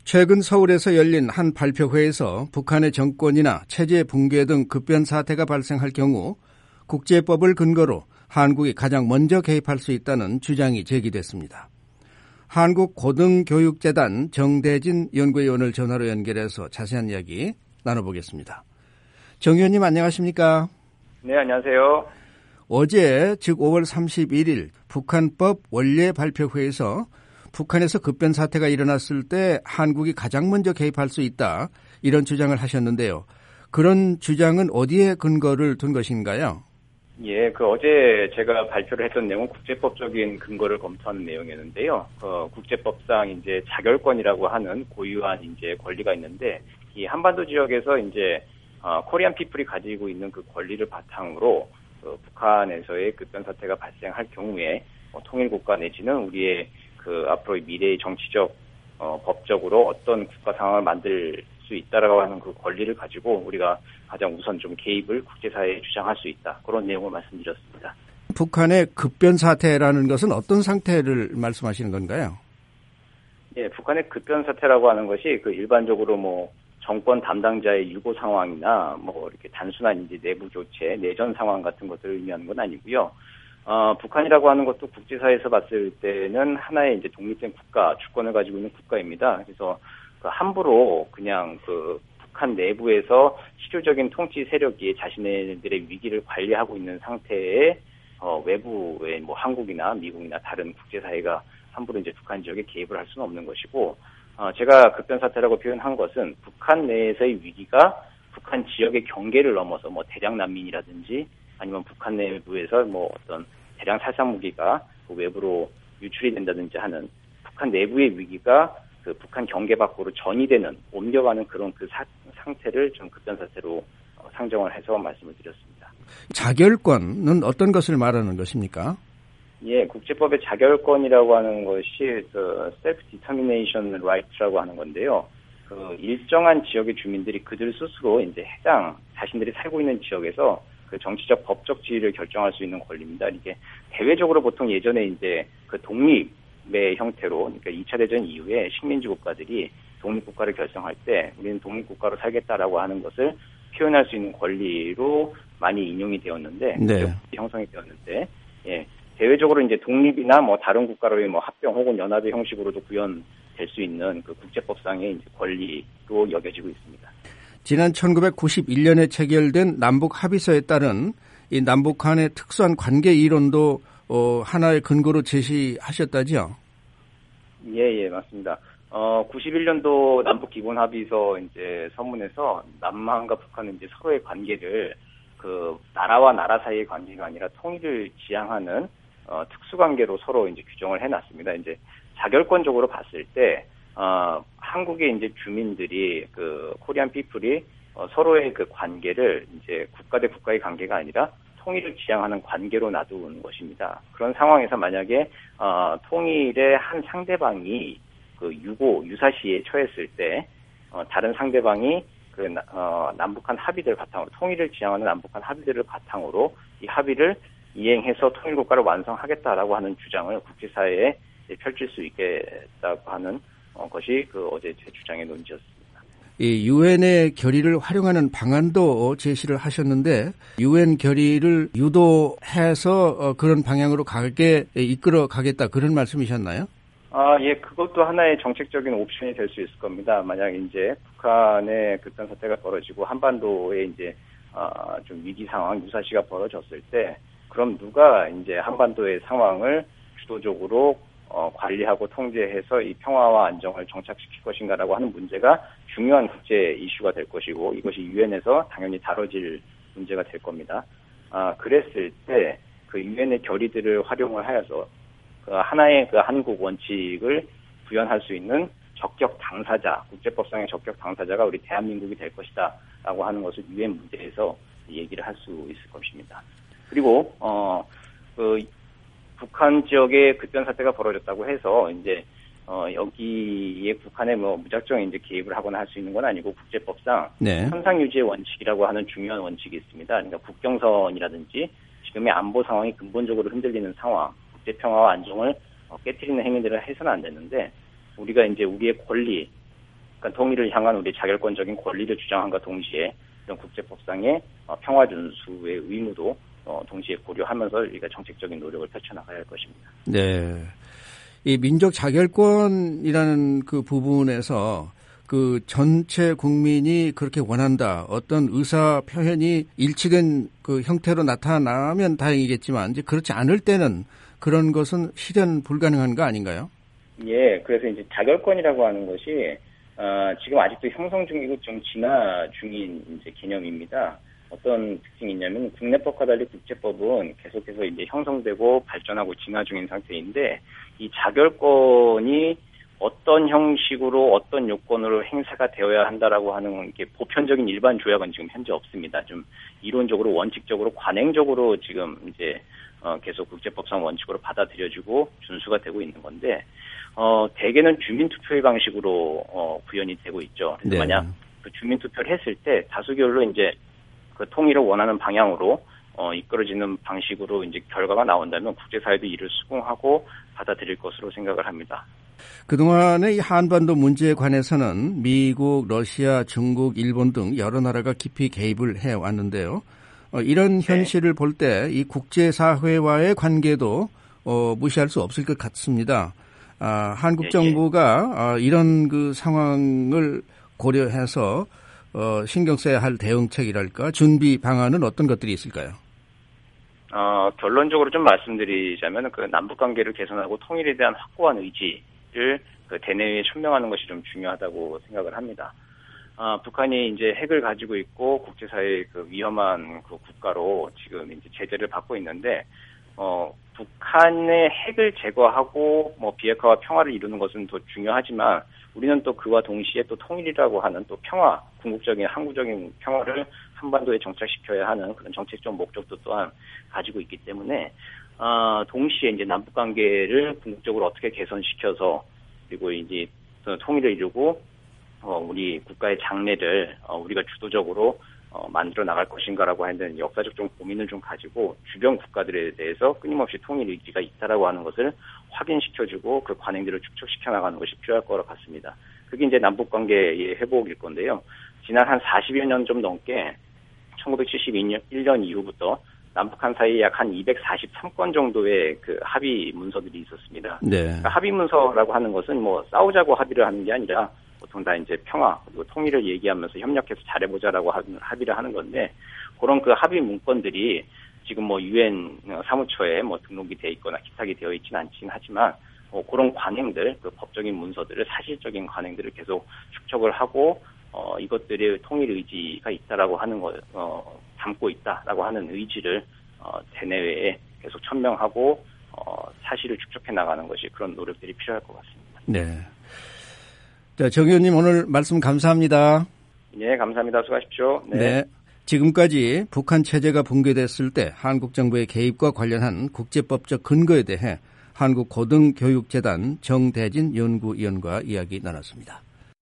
최근 서울에서 열린 한 발표회에서 북한의 정권이나 체제 붕괴 등 급변 사태가 발생할 경우 국제법을 근거로 한국이 가장 먼저 개입할 수 있다는 주장이 제기됐습니다. 한국고등교육재단 정대진 연구위원을 전화로 연결해서 자세한 이야기 나눠보겠습니다. 정 의원님 안녕하십니까? 네, 안녕하세요. 어제 즉 5월 31일 북한법 원례 발표회에서 북한에서 급변 사태가 일어났을 때 한국이 가장 먼저 개입할 수 있다 이런 주장을 하셨는데요. 그런 주장은 어디에 근거를 둔 것인가요? 예, 어제 제가 발표를 했던 내용은 국제법적인 근거를 검토하는 내용이었는데요. 국제법상 이제 자결권이라고 하는 고유한 이제 권리가 있는데 이 한반도 지역에서 이제 코리안 피플이 가지고 있는 그 권리를 바탕으로 북한에서의 급변 사태가 발생할 경우에 통일 국가 내지는 우리의 앞으로의 미래의 정치적, 법적으로 어떤 국가 상황을 만들 수 있다라고 하는 그 권리를 가지고 우리가 가장 우선 좀 개입을 국제사회에 주장할 수 있다. 그런 내용을 말씀드렸습니다. 북한의 급변 사태라는 것은 어떤 상태를 말씀하시는 건가요? 예, 북한의 급변 사태라고 하는 것이 일반적으로 정권 담당자의 유고 상황이나 이렇게 단순한 이제 내부 교체, 내전 상황 같은 것들을 의미하는 건 아니고요. 북한이라고 하는 것도 국제사회에서 봤을 때는 하나의 이제 독립된 국가, 주권을 가지고 있는 국가입니다. 그래서 함부로 그냥 북한 내부에서 실효적인 통치 세력이 자신들의 위기를 관리하고 있는 상태에 외부의 한국이나 미국이나 다른 국제사회가 함부로 이제 북한 지역에 개입을 할 수는 없는 것이고, 제가 급변 사태라고 표현한 것은 북한 내에서의 위기가 북한 지역의 경계를 넘어서 대량 난민이라든지 아니면 북한 내부에서 어떤 대량 살상 무기가 외부로 유출이 된다든지 하는 북한 내부의 위기가 북한 경계 밖으로 전이되는, 옮겨가는 그런 상태를 좀 급변 사태로 상정을 해서 말씀을 드렸습니다. 자결권은 어떤 것을 말하는 것입니까? 예, 국제법의 자결권이라고 하는 것이 self-determination right라고 하는 건데요. 일정한 지역의 주민들이 그들 스스로 이제 자신들이 살고 있는 지역에서 정치적, 법적 지위를 결정할 수 있는 권리입니다. 이게 대외적으로 보통 예전에 이제 독립의 형태로, 그러니까 2차 대전 이후에 식민지 국가들이 독립국가를 결성할 때 우리는 독립국가로 살겠다라고 하는 것을 표현할 수 있는 권리로 많이 인용이 되었는데, 네. 형성이 되었는데, 예, 대외적으로 이제 독립이나 다른 국가로의 합병 혹은 연합의 형식으로도 구현될 수 있는 국제법상의 이제 권리로 여겨지고 있습니다. 지난 1991년에 체결된 남북 합의서에 따른 이 남북 간의 특수한 관계 이론도 하나의 근거로 제시하셨다죠? 예, 맞습니다. 91년도 남북 기본 합의서 이제 서문에서 남한과 북한은 이제 서로의 관계를 나라와 나라 사이의 관계가 아니라 통일을 지향하는 특수 관계로 서로 이제 규정을 해놨습니다. 이제 자결권적으로 봤을 때 한국의 이제 주민들이 코리안 피플이 서로의 관계를 이제 국가 대 국가의 관계가 아니라 통일을 지향하는 관계로 놔두는 것입니다. 그런 상황에서 만약에 통일의 한 상대방이 유사시에 처했을 때 다른 상대방이 남북한 합의들을 바탕으로, 통일을 지향하는 남북한 합의들을 바탕으로 이 합의를 이행해서 통일국가를 완성하겠다라고 하는 주장을 국제사회에 펼칠 수 있겠다고 하는 것이 어제 제 주장의 논지였습니다. 이 유엔의 결의를 활용하는 방안도 제시를 하셨는데, 유엔 결의를 유도해서 그런 방향으로 이끌어 가겠다, 그런 말씀이셨나요? 예, 그것도 하나의 정책적인 옵션이 될 수 있을 겁니다. 만약 이제 북한의 급변 사태가 벌어지고 한반도에 이제 좀 위기 상황, 유사시가 벌어졌을 때, 그럼 누가 이제 한반도의 상황을 주도적으로 관리하고 통제해서 이 평화와 안정을 정착시킬 것인가라고 하는 문제가 중요한 국제 이슈가 될 것이고, 이것이 유엔에서 당연히 다뤄질 문제가 될 겁니다. 그랬을 때 유엔의 결의들을 활용을 하여서 하나의 한국 원칙을 구현할 수 있는 적격 당사자, 국제법상의 적격 당사자가 우리 대한민국이 될 것이다라고 하는 것을 유엔 무대에서 얘기를 할 수 있을 것입니다. 그리고 북한 지역에 급변 사태가 벌어졌다고 해서 이제 여기에 북한에 무작정 이제 개입을 하거나 할 수 있는 건 아니고, 국제법상 네. 현상 유지의 원칙이라고 하는 중요한 원칙이 있습니다. 그러니까 국경선이라든지 지금의 안보 상황이 근본적으로 흔들리는 상황, 국제 평화와 안정을 깨트리는 행위들을 해서는 안 되는데, 우리가 이제 우리의 권리, 그러니까 통일을 향한 우리 자결권적인 권리를 주장함과 동시에 이런 국제법상의 평화 준수의 의무도 동시에 고려하면서 우리가 정책적인 노력을 펼쳐나가야 할 것입니다. 네. 이 민족 자결권이라는 그 부분에서 그 전체 국민이 그렇게 원한다. 어떤 의사 표현이 일치된 그 형태로 나타나면 다행이겠지만 이제 그렇지 않을 때는 그런 것은 실현 불가능한 거 아닌가요? 예, 그래서 이제 자결권이라고 하는 것이 지금 아직도 형성 중이고 좀 진화 중인 이제 개념입니다. 어떤 특징이 있냐면 국내법과 달리 국제법은 계속해서 이제 형성되고 발전하고 진화 중인 상태인데 이 자결권이 어떤 형식으로 어떤 요건으로 행사가 되어야 한다라고 하는 게 보편적인 일반 조약은 지금 현재 없습니다. 좀 이론적으로 원칙적으로 관행적으로 지금 이제 계속 국제법상 원칙으로 받아들여지고 준수가 되고 있는 건데 대개는 주민투표의 방식으로 구현이 되고 있죠. 그래서 네. 만약 그 주민투표를 했을 때 다수결로 이제 그 통일을 원하는 방향으로 이끌어지는 방식으로 이제 결과가 나온다면 국제사회도 이를 수긍하고 받아들일 것으로 생각을 합니다. 그동안의 이 한반도 문제에 관해서는 미국, 러시아, 중국, 일본 등 여러 나라가 깊이 개입을 해왔는데요. 이런 현실을 볼 때 이 국제사회와의 관계도 무시할 수 없을 것 같습니다. 한국 정부가 이런 그 상황을 고려해서 신경 써야 할 대응책이랄까 준비 방안은 어떤 것들이 있을까요? 결론적으로 좀 말씀드리자면 그 남북 관계를 개선하고 통일에 대한 확고한 의지를 그 대내외에 천명하는 것이 좀 중요하다고 생각을 합니다. 북한이 이제 핵을 가지고 있고 국제사회의 그 위험한 그 국가로 지금 이제 제재를 받고 있는데 북한의 핵을 제거하고 비핵화와 평화를 이루는 것은 더 중요하지만 우리는 또 그와 동시에 또 통일이라고 하는 또 평화, 궁극적인 항구적인 평화를 한반도에 정착시켜야 하는 그런 정책적 목적도 또한 가지고 있기 때문에 동시에 이제 남북 관계를 궁극적으로 어떻게 개선시켜서 그리고 이제 통일을 이루고 우리 국가의 장래를 우리가 주도적으로 만들어 나갈 것인가라고 하는 역사적 좀 고민을 좀 가지고 주변 국가들에 대해서 끊임없이 통일 의지가 있다라고 하는 것을 확인시켜주고 그 관행들을 축적시켜 나가는 것이 필요할 거로 같습니다. 그게 이제 남북 관계의 회복일 건데요. 지난 한 40여 년 좀 넘게 1971년 이후부터 남북한 사이에 약 한 243건 정도의 그 합의 문서들이 있었습니다. 네. 그러니까 합의 문서라고 하는 것은 싸우자고 합의를 하는 게 아니라 보통 다 이제 평화 그리고 통일을 얘기하면서 협력해서 잘해보자라고 합의를 하는 건데 그런 그 합의 문건들이 지금 유엔 사무처에 등록이 돼 있거나 기탁이 되어 있지는 않긴 하지만 그런 관행들 그 법적인 문서들을 사실적인 관행들을 계속 축적을 하고 이것들의 통일 의지가 있다라고 하는 거 담고 있다라고 하는 의지를 대내외에 계속 천명하고 사실을 축적해 나가는 것이 그런 노력들이 필요할 것 같습니다. 네. 자, 정 의원님 오늘 말씀 감사합니다. 네, 감사합니다. 수고하십시오. 네. 지금까지 북한 체제가 붕괴됐을 때 한국 정부의 개입과 관련한 국제법적 근거에 대해 한국고등교육재단 정대진 연구위원과 이야기 나눴습니다.